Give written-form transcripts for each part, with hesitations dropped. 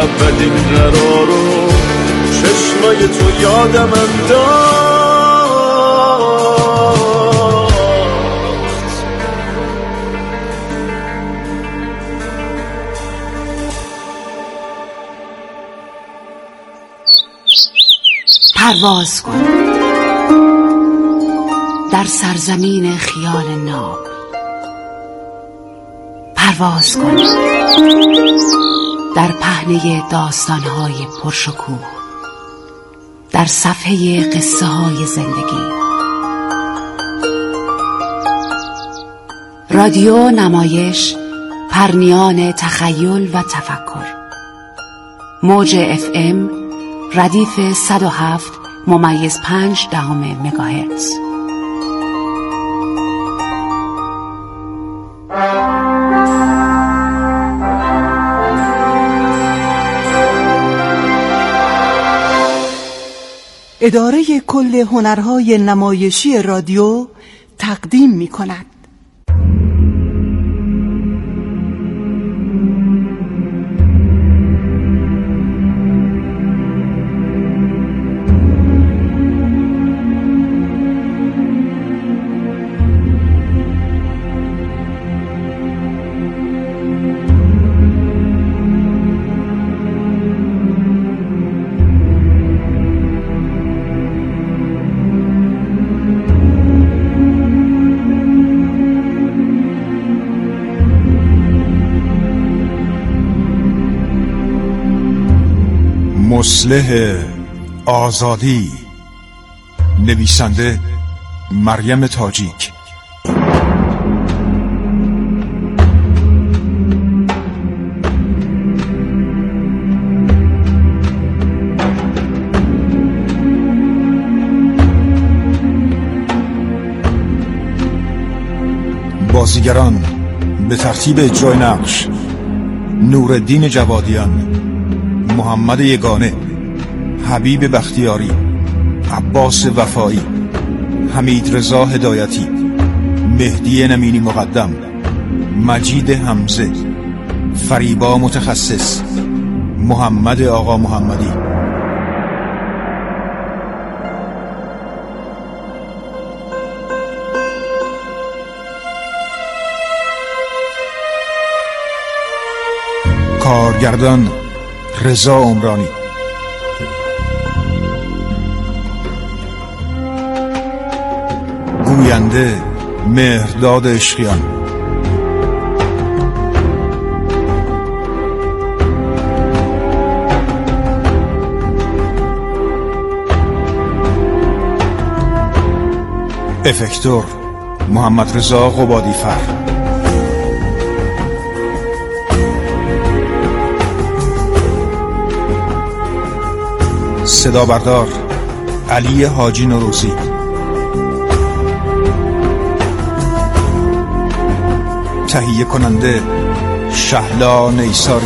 اولین قرارو چشمای تو یادم انداخت. پرواز کن در سرزمین خیال ناب، پرواز کن در پهنه داستان‌های پرشکوه، در صفحه قصه های زندگی. رادیو نمایش، پرنیان تخیل و تفکر. موج FM ردیف 107.5 مگاهرتز. اداره کل هنرهای نمایشی رادیو تقدیم می‌کند. مصلح آزادی، نویسنده مریم تاجیک. بازیگران به ترتیب اجرای نقش: نورالدین جوادیان، محمد یگانه، حبیب بختیاری، عباس وفایی، حمید رضا هدایتی، مهدی نمینی مقدم، مجید حمزه، فریبا متخصص، محمد آقا محمدی. کارگردان رضا عمرانی. گوینده مهرداد عشقیان. افکتور محمد رضا قبادی فر. صدا بردار علی حاجی نوروزی. تهیه کننده شهلا نیساری.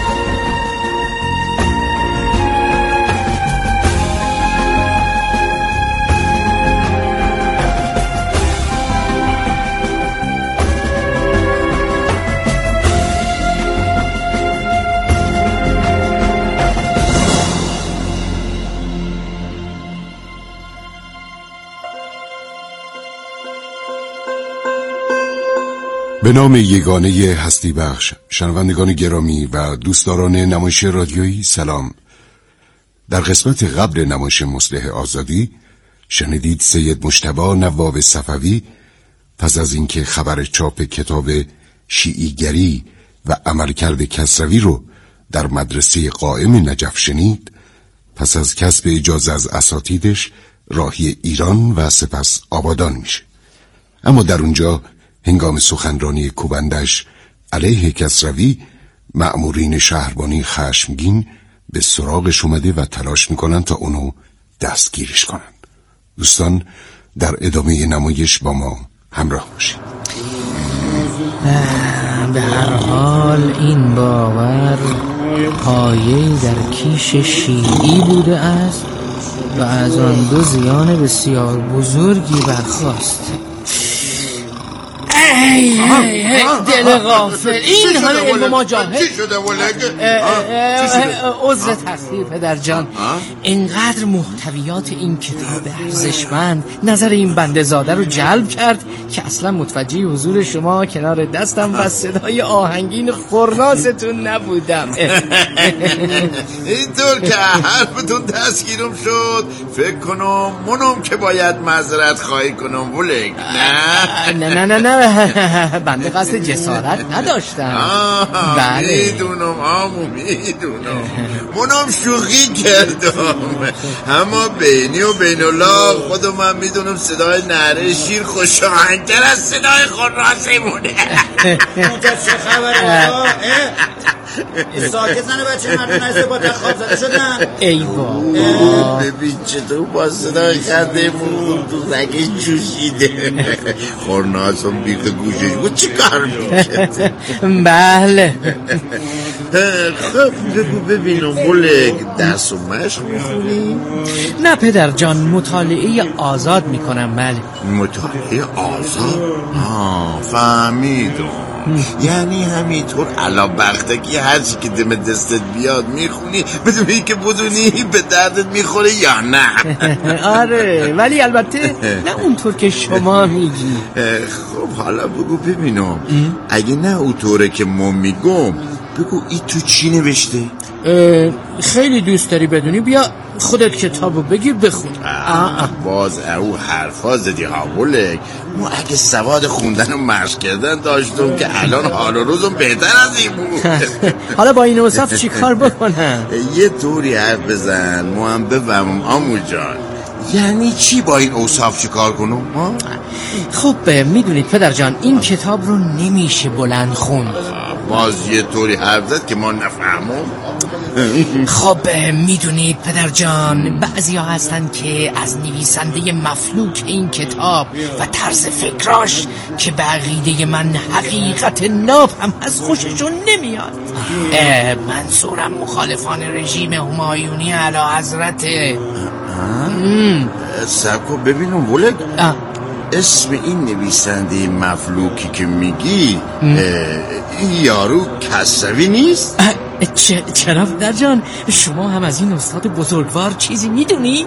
به نام یگانه هستی بخش، شنوندگان گرامی و دوستداران نمایش رادیویی سلام. در قسمت قبل نمایش مصلح آزادی شنیدید سید مجتبی نواب صفوی پس از اینکه خبر چاپ کتاب شیعیگری و عملکرد کسروی رو در مدرسه قائم نجف شنید، پس از کسب اجازه از اساتیدش راهی ایران و سپس آبادان میشه. اما در اونجا هنگام سخنرانی کوبندش علیه کسروی، مأمورین شهربانی خشمگین به سراغش اومده و تلاش میکنن تا اونو دستگیرش کنن. دوستان در ادامه نمایش با ما همراه باشید. به هر حال این باور پایه‌ای در کیش شیعی بوده است و از آن دو زیان بسیار بزرگی برخاست. دل غافل این همه علم ما جاهل. چی شده ولگ؟ عذر تقصیر پدر جان، اینقدر محتویات این کتاب ارزشمند نظر این بنده زاده رو جلب کرد که اصلا متوجه حضور شما کنار دستم و صدای آهنگین خورناستون نبودم. اینطور که حرفتون دستگیرم شد فکر کنم منم که باید معذرت خواهی کنم ولگ. نه بنده قصد جسارت نداشتم. بله میدونم منم شوخی کردم، اما بینی و بین الله خودم هم میدونم صدای نعره شیر خوش آهنگتر از صدای خورناسه مونه. اونجا چه خبره؟ ساکت زنه بچه مردم نزده با خواب زده شدن. ای بابا ببین چطور با صدای خنده مون تو زگه جوشیده. خورناسم بیخ گوشش بود چی کار میکرده؟ بله. خب بگو ببینم ولگ درس و مشق میخونی؟ نه پدر جان، مطالعه آزاد میکنم. بله مطالعه آزاد؟ فهمیدم. یعنی همینطور علا بختکی هرچی که دم دستت بیاد میخونی بدون اینکه بدونی به دردت میخوره یا نه؟ آره ولی البته نه اونطور که شما میگی. خب حالا بگو ببینم اگه نه اونطوره که ما میگم بگو این تو چی نوشته؟ خیلی دوست داری بدونی؟ بیا خودت کتابو بگیر بخون. باز او حرفا زدی ها ولگ. ما اگه سواد خوندن و مشق کردن داشتم که الان حال و روزم بهتر از این بود. حالا با این اوصاف چی کار بکنم؟ یه طوری حرف بزن ما هم بفهمم عمو جان. یعنی چی با این اوصاف چی کار کنم؟ خب میدونید پدر جان این کتاب رو نمیشه بلند خوند. باز یه طوری حرف زد که ما نفهمم. خب میدونید پدر جان بعضی ها هستن که از نویسنده مفلوک این کتاب و طرز فکراش که به عقیده من حقیقت ناب هم از خوششون نمیاد. منظورم مخالفان رژیم همایونی اعلیحضرته. سبکو ببینم ولگ. اسم این نویسنده مفلوکی که میگی این یارو کسوی نیست؟ چرا پدر جان شما هم از این استاد بزرگوار چیزی میدونی؟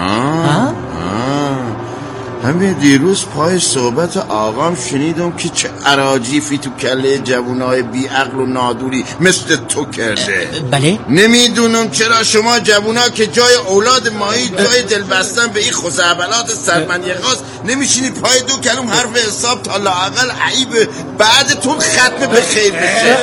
همین دیروز پای صحبت آقام شنیدم که چه عراجیفی تو کله جوانای بی عقل و نادوری مثل تو کرده. بله؟ نمیدونم چرا شما جوونا که جای اولاد مایی جای دل بستن به این خزعبلات سرمنیقاس نمیشینی پای دو کلم حرف حساب تا لااقل عیب بعدتون ختم به خیر بشه.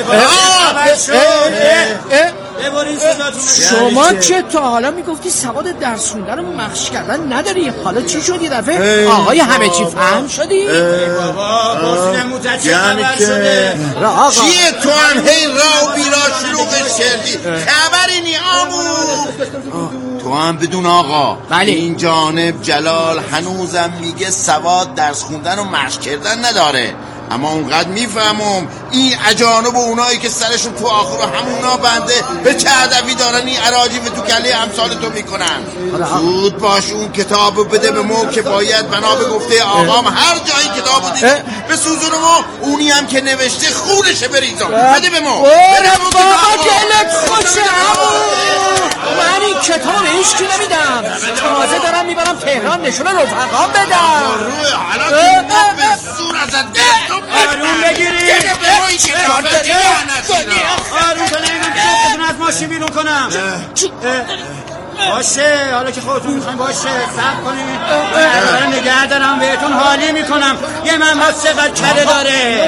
شما چه تا حالا میگفتی سواد درس خوندن و مخش کردن نداری، حالا چی شد یه دفعه آقای همه چی فهم شدی؟ بابا بازی نموزد چه خبر شده؟ چیه تو هم هی را و بیرا شلوغش کردی؟ خبری نی آمو؟ تو هم بدون آقا. بله. این جانب جلال هنوزم میگه سواد درس خوندن و مشق کردن نداره، اما اونقدر میفهمم این اجانب و اونایی که سرشون تو آخر و همونا بنده به چه ادبی دارن این عراجی و تو کله امثال تو میکنن. زود باش اون کتابو بده به ما که باید بنا به گفته آقام هر جایی کتابو دیدی به سوزون ما اونی هم که نوشته خونشه بریزم. بده به ما. بابا دلت خوشه من این کتاب هیچ کی نمیدم، تازه دارم میبرم تهران نشون رفقام بدم. حالا به سور ازت دستم آروم بگیری آروم کنم از ماشین بیرون کنم. باشه حالا که خودتون میخواین باشه صبر کنید دارم نگه دارم بهتون حالی میکنم. یه من باز چقدر کده داره.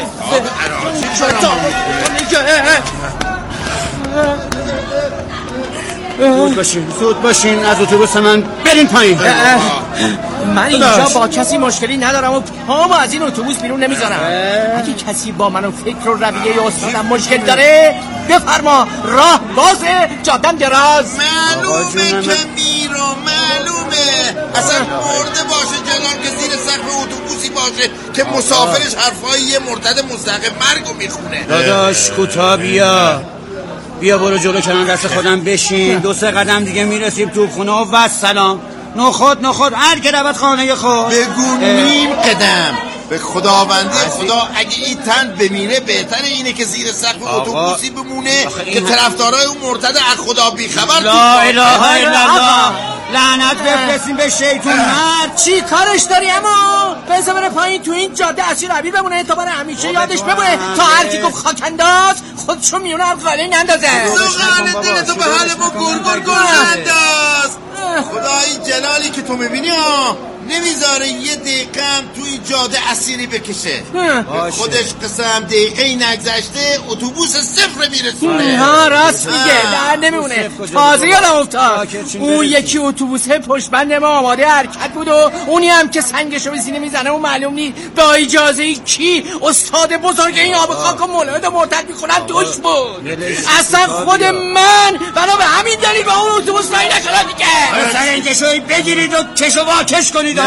زود باشین از اتوبوس من برین پایین. من اینجا با کسی مشکلی ندارم و پامو از این اتوبوس بیرون نمیذارم. اگه کسی با من و فکر و رویه استادم مشکل داره بفرما، راه بازه، جادم دراز. معلومه که میرو معلومه اصلا مرده باشه جلال که زیر سقف اتوبوسی باشه که مسافرش حرفای یه مرتد مستحق مرگو میخونه. داداش کوتا بیا برو جلو کنار دست خودم بشین. 2-3 قدم دیگه میرسیم تو خونه و سلام. نخود هر که رود خانه خود. بگو نیم قدم به خداوندی خدا اگه این تن بمیره بهتره اینه که زیر سقف اتوبوسی بمونه که طرفدارای اون مرتد از خدا بیخبر. لا اله الا الله. لعنت بفرستیم به شیطون. مرد چی کارش داری؟ اما بذار بره پایین تو این جاده اسیر ابی بمونه تا برای همیشه یادش بمونه تا هر کی گفت خاک انداز خودشو میونه هم قاله نندازه. سوغان دلتو به حال ما گرگر انداز. خدا این جلالی که تو میبینی نمیذاره یه دقیقه هم تو این جاده اسیری بکشه. خودش قسم دقیقه ای نگذشته اتوبوس صفر میرسونه. ها راست میگه، در نمیمونه. تازه یادم افتاد اون یکی اتوبوس پشت بند ما آماده حرکت بود و اونی هم که سنگشو به سینه میزنه و معلوم نی با اجازه کی استاد بزرگ این آب خاک و مولد مرتد میخونن توش بود. اصلا خود من بنا به همین دلیل با اون اتوبوس رای نکردم دیگه. مثلا این کشوی بگیرید و کشو واکش کنید.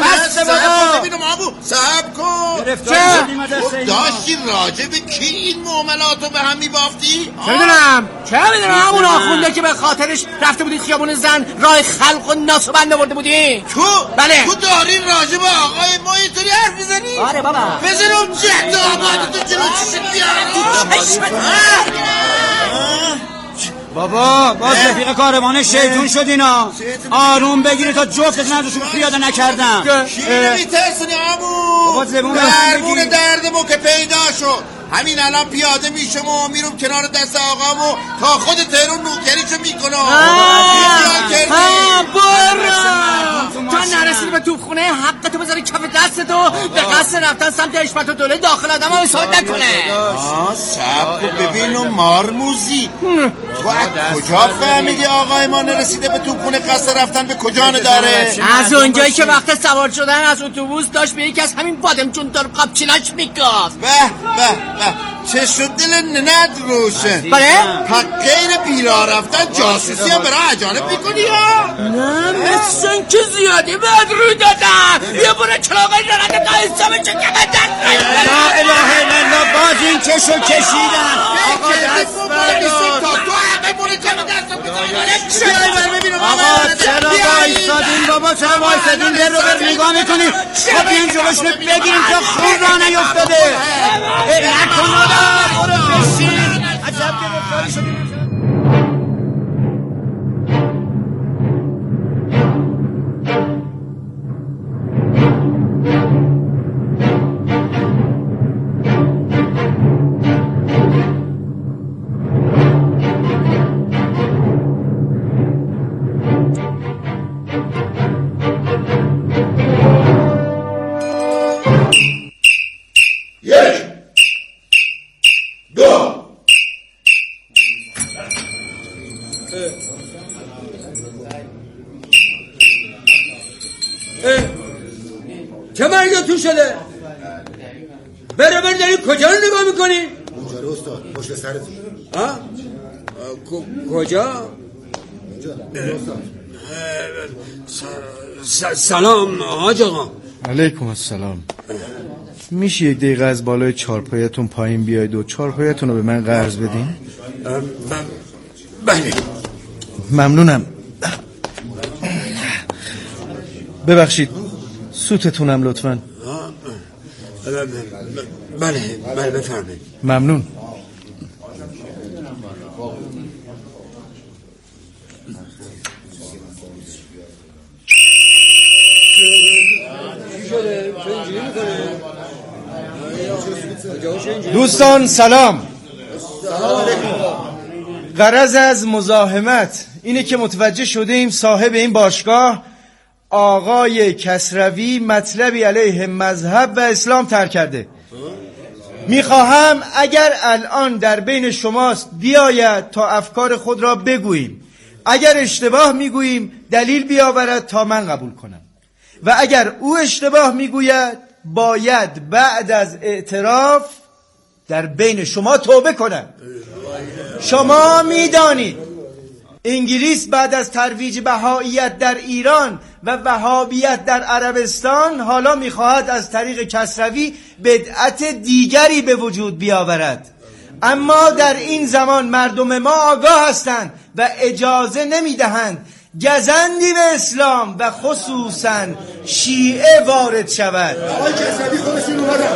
صحب کن. داشتی راجع به کی این معاملاتو به هم میبافتی؟ چه میدونم همون آخونده که به خاطرش رفته بودی خیابون زن راه خلق و ناس بنده برده بودی. تو؟ بله. تو داری راجع به آقای ما اینطوری حرف میزنی؟ آره بابا. بزنم جهد آبادتو جلو چیشت بیارم. بابا باز رفیق کاروان شیطون شد اینا. آروم بگیری تا جفتت نداشون پیاده نکردم. کی نمیترسونی آمون؟ بابا زبون درمون دردمو که پیدا شد همین الان پیاده میشم و میرم کنار دست آقامو تا خود تهرون نوکریشو میکنم. برو تا نرسید به توپخونه حقتو بذاری کف دستتو به قصد رفتن سمت حشمت و دوله داخل آدم ها حساب نکنه. سب کن ببینم مارموزی تو از کجا فهمیدی آقای ما نرسیده به توپخونه قصد رفتن به کجا نداره؟ از اونجایی که وقت سوار شدن از اتوبوس داشت به یکی از همین بادمجون دار قابچیناش میگفت. به چه شد دل نند روشن. بله؟ حق غیر بیراه رفتن جاسوسی هم برای اجانب میکنی ها؟ نه مثل که زیادی بهت رو دادم. یه بره چراغای رنده تا حسابه چه که بدن. لا اله الا الله. باز این چشو کشیدن. آقا دست بردار. تو همه بره چه دست بردار. آقا چرا بایستادین بابا؟ چرا بایستادین؟ در رو بر نگاه میکنی؟ خب این جلوشنو بگیریم تا خون را نیفتاده. نکن آدم برو بشین. عجب گرفتاری شدیم. چه مرگتون شده؟ برابر داری کجا رو نگاه میکنی؟ اونجا رو استاد پشت سرتون. کجا؟ سلام حاج آقا. علیکم السلام. میشه یک دقیقه از بالای چارپایتون پایین بیاید و چارپایتون رو به من قرض بدین؟ بله ممنونم. ببخشید سوتتونم لطفاً. بله بفرمایید. ممنون. دوستان سلام. غرض از مزاحمت اینه که متوجه شدیم صاحب این باشگاه آقای کسروی مطلبی علیه مذهب و اسلام طرح کرده. میخواهم اگر الان در بین شماست بیاید تا افکار خود را بگوییم. اگر اشتباه میگوییم دلیل بیاورد تا من قبول کنم و اگر او اشتباه میگوید باید بعد از اعتراف در بین شما توبه کنم. شما میدانید انگلیس بعد از ترویج بهائیت در ایران و وهابیت در عربستان حالا میخواهد از طریق کسروی بدعت دیگری به وجود بیاورد. اما در این زمان مردم ما آگاه هستند و اجازه نمیدهند گزندی به اسلام و خصوصا شیعه وارد شود. آقای کسروی خودشون اومدن.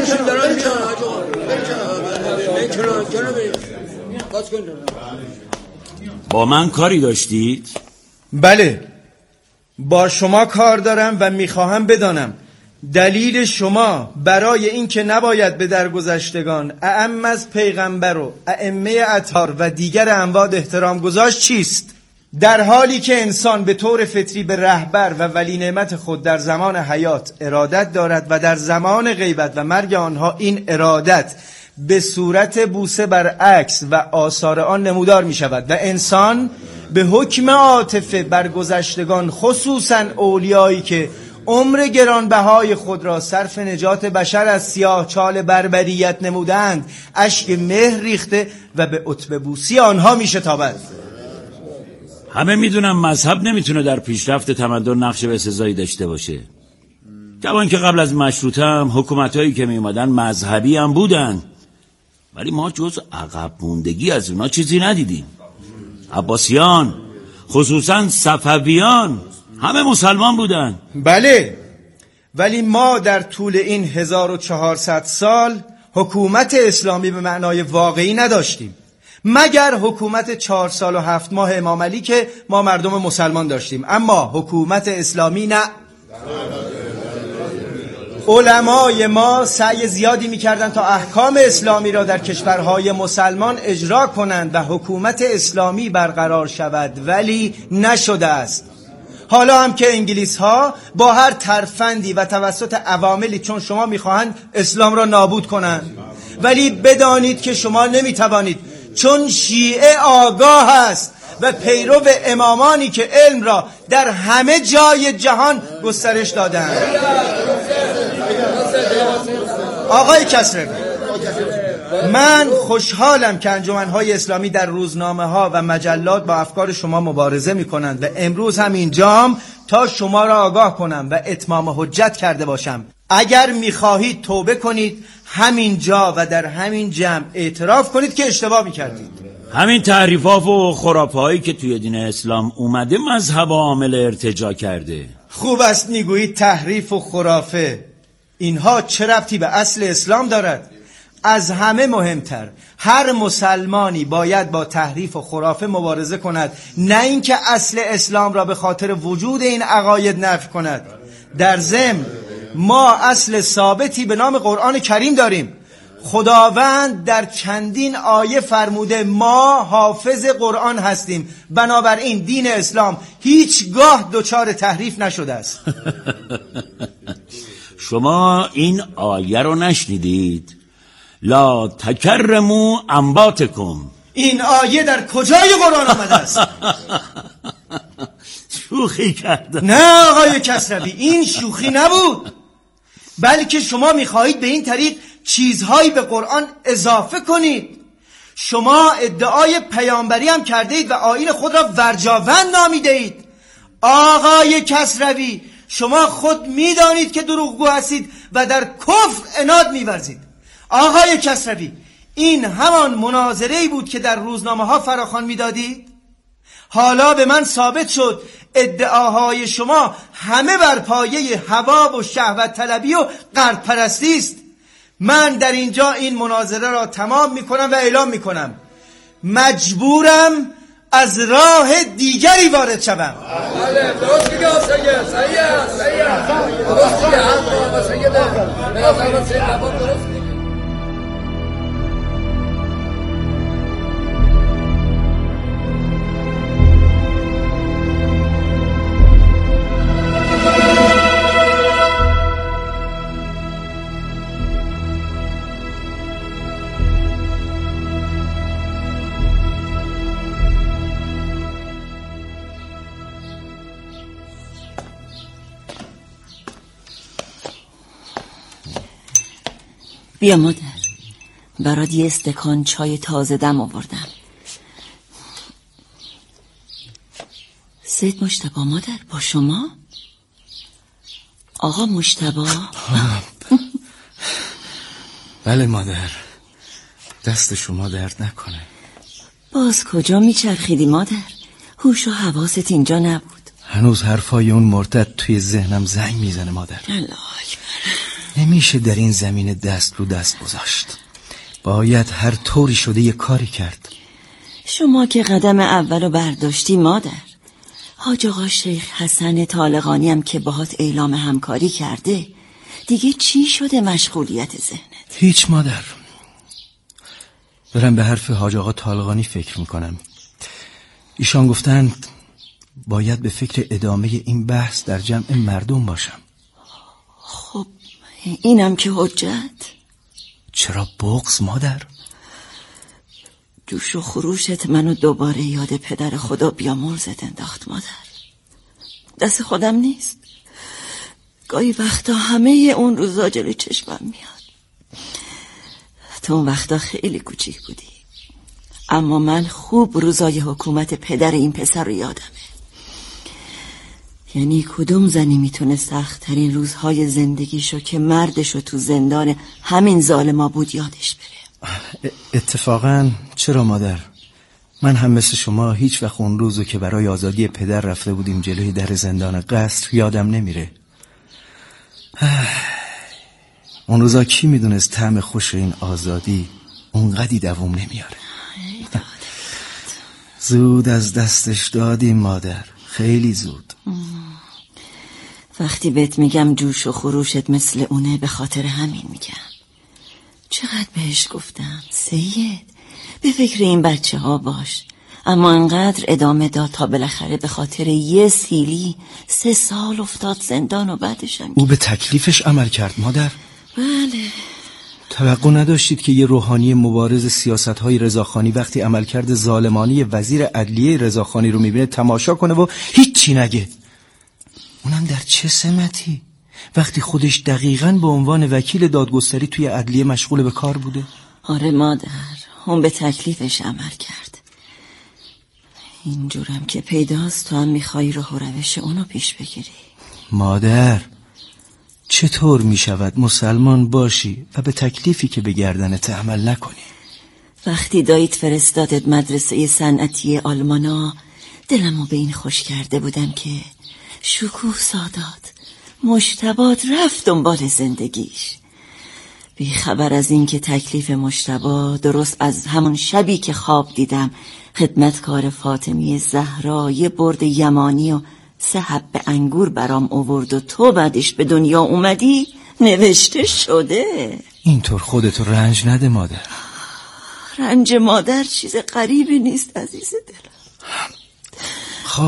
با من کاری داشتید؟ بله، با شما کار دارم و میخواهم بدانم دلیل شما برای این که نباید به درگذشتگان اعم از پیغمبر و ائمه اطهار و دیگر اموات احترام گذاشت چیست؟ در حالی که انسان به طور فطری به رهبر و ولی نعمت خود در زمان حیات ارادت دارد و در زمان غیبت و مرگ آنها این ارادت به صورت بوسه بر عکس و آثار آن نمودار می شود و انسان به حکم عاطفه بر گذشتگان خصوصا اولیایی که عمر گرانبهای خود را صرف نجات بشر از سیاه چال بربریت نمودند اشک مهر ریخته و به عتبه بوسی آنها می شتابد. همه میدونم مذهب نمیتونه در پیشرفت تمدن نقش بسزایی داشته باشه. جوان که قبل از مشروطه هم حکومتایی که میومدن مذهبی هم بودن، ولی ما جز عقب موندگی از اونا چیزی ندیدیم. عباسیان خصوصا صفویان همه مسلمان بودن. بله، ولی ما در طول این 1400 سال حکومت اسلامی به معنای واقعی نداشتیم، مگر حکومت 4 سال و 7 ماه امام علی که ما مردم مسلمان داشتیم، اما حکومت اسلامی نه. علمای ما سعی زیادی میکردن تا احکام اسلامی را در کشورهای مسلمان اجرا کنند و حکومت اسلامی برقرار شود، ولی نشده است. حالا هم که انگلیس ها با هر ترفندی و توسط عواملی چون شما میخواهند اسلام را نابود کنند، ولی بدانید که شما نمیتوانید، چون شیعه آگاه است و پیرو امامانی که علم را در همه جای جهان گسترش دادند. آقای کسروی، من خوشحالم که انجمن‌های اسلامی در روزنامه‌ها و مجلات با افکار شما مبارزه می‌کنند و امروز هم اینجام تا شما را آگاه کنم و اتمام حجت کرده باشم. اگر می‌خواهید توبه کنید، همین جا و در همین جمع اعتراف کنید که اشتباه می‌کردید. همین تحریف‌ها و خرافه‌هایی که توی دین اسلام اومده مذهب عامل ارتجاع کرده. خوب است میگویید تحریف و خرافه، اینها چه ربطی به اصل اسلام دارد؟ از همه مهمتر هر مسلمانی باید با تحریف و خرافه مبارزه کند، نه اینکه اصل اسلام را به خاطر وجود این عقاید نفی کند. در ضمن ما اصل ثابتی به نام قرآن کریم داریم. خداوند در چندین آیه فرموده ما حافظ قرآن هستیم، بنابراین دین اسلام هیچگاه دچار تحریف نشده است. شما این آیه رو نشنیدید؟ لا تکرموا انباتکم. این آیه در کجای قرآن آمده است؟ شوخی کردم. نه آقای کسروی، این شوخی نبود، بلکه شما میخواهید به این طریق چیزهایی به قرآن اضافه کنید. شما ادعای پیامبری هم کرده اید و آیین خود را ورجاوند نامیده اید. آقای کسروی، شما خود میدانید که دروغگو هستید و در کفر عناد میورزید. آقای کسروی، این همان مناظره‌ای بود که در روزنامه ها فراخوان میدادید؟ حالا به من ثابت شد ادعاهای شما همه بر پایه هوا و شهوت طلبی و غرب پرستی است. من در اینجا این مناظره را تمام میکنم و اعلام میکنم مجبورم از راه دیگری وارد شوم. بیا مادر، برات یه استکان چای تازه دم آوردم. سید مجتبی مادر با شما؟ آقا مجتبی؟ بله مادر، دست شما درد نکنه. باز کجا میچرخیدی مادر؟ هوش و حواست اینجا نبود. هنوز حرفای اون مرتد توی ذهنم زنگ میزنه مادر. الله اکبر. نمیشه در این زمین دست رو دست گذاشت. باید هر طوری شده یه کاری کرد. شما که قدم اولو برداشتی مادر. حاج آقا شیخ حسن طالقانی هم که باهات اعلام همکاری کرده، دیگه چی شده مشغولیت ذهنت؟ هیچ مادر. دارم به حرف حاج آقا طالقانی فکر میکنم. ایشان گفتند باید به فکر ادامه این بحث در جمع مردم باشم. خب اینم که حجت. چرا بغض مادر؟ جوش و خروشت منو دوباره یاد پدر خدا بیامرزت انداخت مادر. دست خودم نیست. گاهی وقتا همه اون روزا جلوی چشمم میاد. تو اون وقتا خیلی کوچیک بودی، اما من خوب روزای حکومت پدر این پسر رو یادمه. یعنی کدوم زنی میتونه سخت‌ترین روزهای زندگیشو که مردشو تو زندان همین ظالما بود یادش بره؟ اتفاقا چرا مادر؟ من هم مثل شما هیچ وقت اون روزو که برای آزادی پدر رفته بودیم جلوی در زندان قصر یادم نمیره. اون روزا کی میدونست طعم خوش این آزادی اونقدی دوام نمیاره. زود از دستش دادیم مادر، خیلی زود. وقتی بهت میگم جوش و خروشت مثل اونه به خاطر همین میگم. چقدر بهش گفتم سید به فکر این بچه ها باش، اما انقدر ادامه داد تا بالاخره به خاطر یه سیلی 3 سال افتاد زندان و بعدش هم او به تکلیفش عمل کرد مادر. بله. توقع نداشتید که یه روحانی مبارز سیاست‌های رضاخانی وقتی عملکرد ظالمانه وزیر عدلیه رضاخانی رو میبینه تماشا کنه و هیچی نگه؟ اونم در چه سمتی؟ وقتی خودش دقیقاً به عنوان وکیل دادگستری توی عدلیه مشغول به کار بوده. آره مادر، اون به تکلیفش عمل کرد. اینجورم که پیداست تو هم میخوایی راه و روش اونو پیش بگیری. مادر، چطور میشود مسلمان باشی و به تکلیفی که به گردنت عمل نکنی؟ وقتی داییت فرستادت مدرسه صنعتی آلمانا دلمو به این خوش کرده بودم که شکوه سادات مجتبات رفت دنبال زندگیش، بی خبر از این که تکلیف مجتبی درست از همون شبی که خواب دیدم خدمتکار فاطمی زهرا یه برد یمانی و 3 حبه انگور برام آورد و تو بعدش به دنیا اومدی نوشته شده. اینطور خودتو رنج نده مادر. رنج مادر چیز غریبی نیست عزیز دلم. خب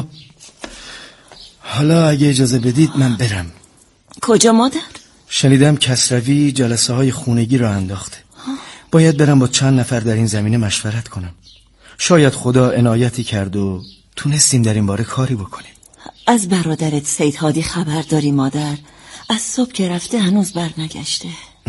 حالا اگه اجازه بدید من برم. کجا مادر؟ شنیدم کسروی جلسه های خونگی را انداخته. باید برم با چند نفر در این زمینه مشورت کنم. شاید خدا عنایتی کرد و تونستیم در این باره کاری بکنیم. از برادرت سید هادی خبر داری مادر؟ از صبح که رفته هنوز برنگشته.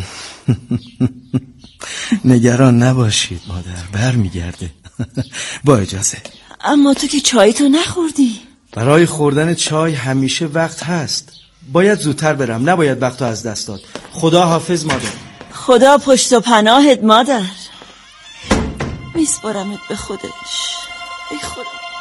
نگران نباشید مادر، برمیگرده. با اجازه. اما تو که چای تو نخوردی. برای خوردن چای همیشه وقت هست. باید زودتر برم، نباید وقتو از دست داد. خدا حافظ مادر. خدا پشت و پناهت مادر. میسپارمت به خودش. ای خدا.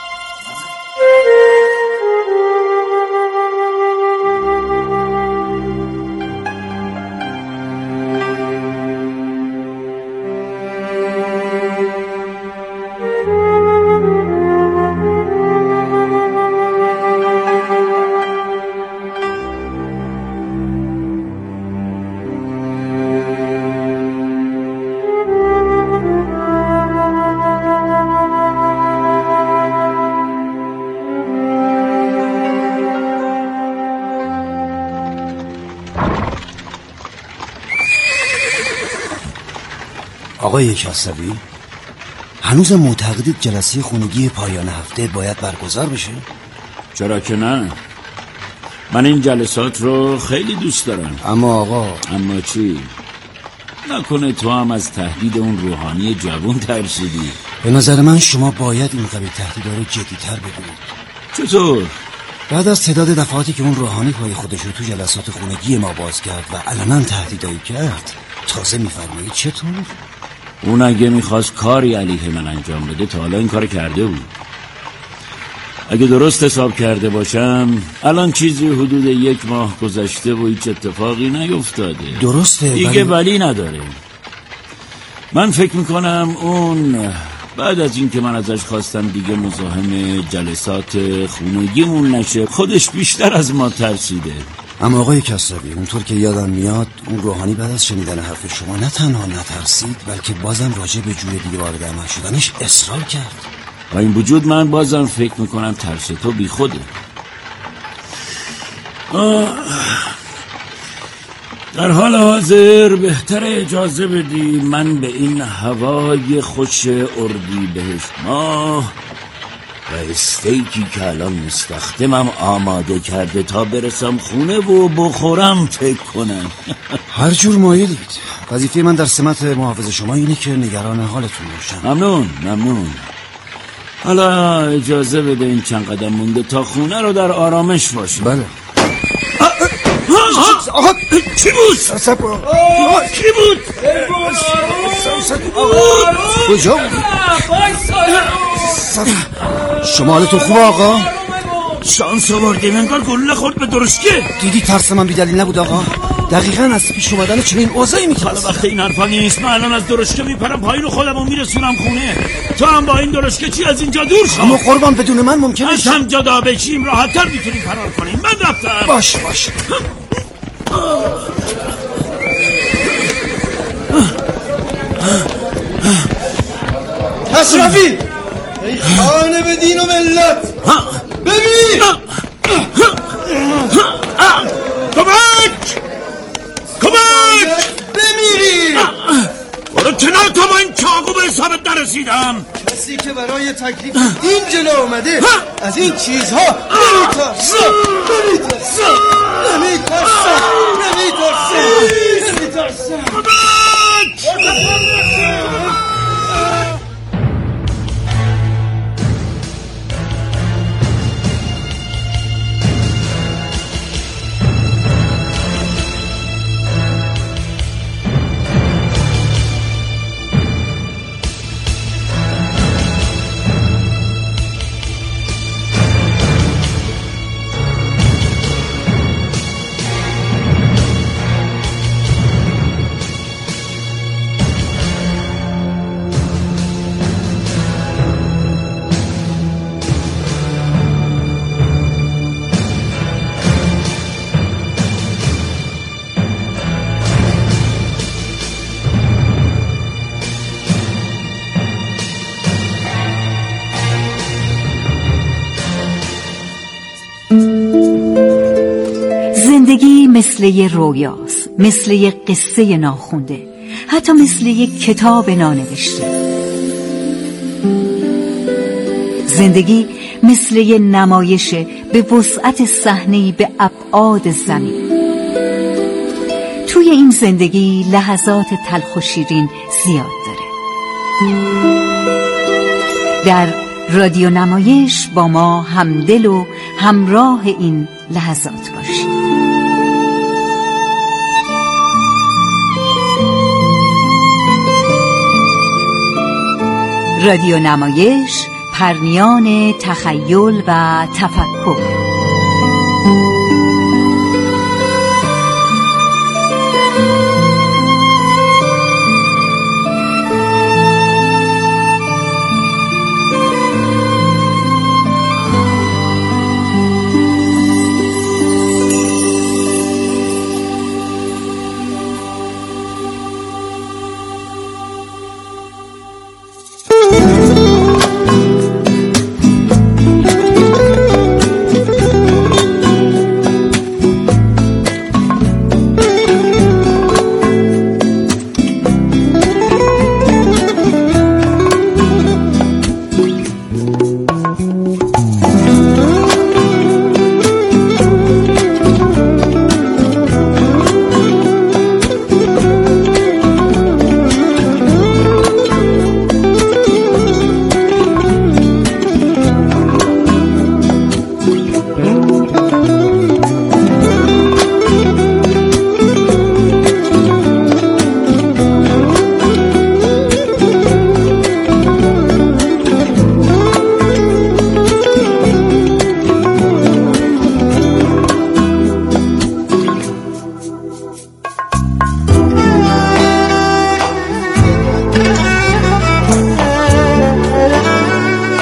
آقای کسروی، هنوزم معتقدید جلسه خونگی پایان هفته باید برگزار بشه؟ چرا که نه؟ من این جلسات رو خیلی دوست دارم. اما آقا. اما چی؟ نکنه تو هم از تهدید اون روحانی جوان ترسیدی؟ به نظر من شما باید این قبیل تهدیدها رو جدی‌تر بگیرید. چطور؟ بعد از تعداد دفعاتی که اون روحانی پای خودش رو تو جلسات خونگی ما باز کرد و علنا تهدیدایی کرد، تازه میفرمایید چطور؟ اون اگه میخواست کاری علیه من انجام بده تا حالا این کار کرده بود. اگه درست حساب کرده باشم الان چیزی حدود 1 ماه گذشته و هیچ اتفاقی نیفتاده. درسته دیگه ولی نداره. من فکر میکنم اون بعد از این که من ازش خواستم دیگه مزاحم جلسات خونگیمون نشه خودش بیشتر از ما ترسیده. اما آقای کسروی اونطور که یادم میاد اون روحانی بعد از شنیدن حرف شما نه تنها نترسید بلکه بازم راجع به جور دیگه وارد عمل شدنش اصرار کرد. با این وجود من بازم فکر میکنم ترس تو بی خوده. در حال حاضر بهتر اجازه بدی من به این هوای خوش اردی بهشت ماه و استیکی که الان مستخدمم آماده کرده تا برسم خونه و بخورم فکر کنم. هر جور مایلید. وظیفه من در سمت محافظ شما اینه که نگران حالتون باشم. ممنون. حالا اجازه بده این چند قدم مونده تا خونه رو در آرامش باشیم. بله. آقا کی بود؟ کی بود؟ کجا بود؟ شما حالتون خوبه آقا؟ شانس آوردیم انگار گلوله خورد به درشکه. دیدی ترس من بی‌دلیل نبود آقا. دقیقاً از پیش اومدن چنین اوضاعی میترسم. حالا وقت این حرفا نیست. من الان از درشکه میپرم پایین و خودمو میرسونم خونه. تو هم با این درشکه چی از اینجا دور شو. اما قربان بدون من ممکنه از هم جدا بشیم راحت‌تر میتونیم فرار کنیم. من رفتم. باش اشرفی ای خانه به دین و ملت ببین کمک بمیری. برو کنار تا با این چاقو به حسابت نرسیدم. کسی که برای تکلیف این جلو اومده از این چیزها نمیترسه. زندگی مثل یه رویاست، مثل یه قصه ناخونده، حتی مثل یه کتاب نانوشته. زندگی مثل یه نمایشه به وسعت صحنه‌ای به ابعاد زمین. توی این زندگی لحظات تلخ و شیرین زیاد داره. در رادیو نمایش با ما همدل و همراه این لحظات باشید. رادیو نمایش، پرنیان تخیل و تفکر.